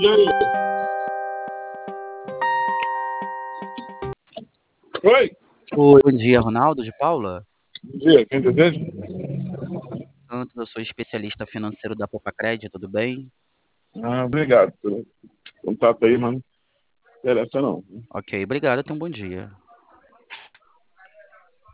aí. Oi, Oi, bom dia, Ronaldo de Paula. bom dia, quem deseja? Santos, eu sou especialista financeiro da Popacred, tudo bem? Obrigado pelo contato aí, mano. Não interessa não. Ok, obrigado, tenha um bom dia.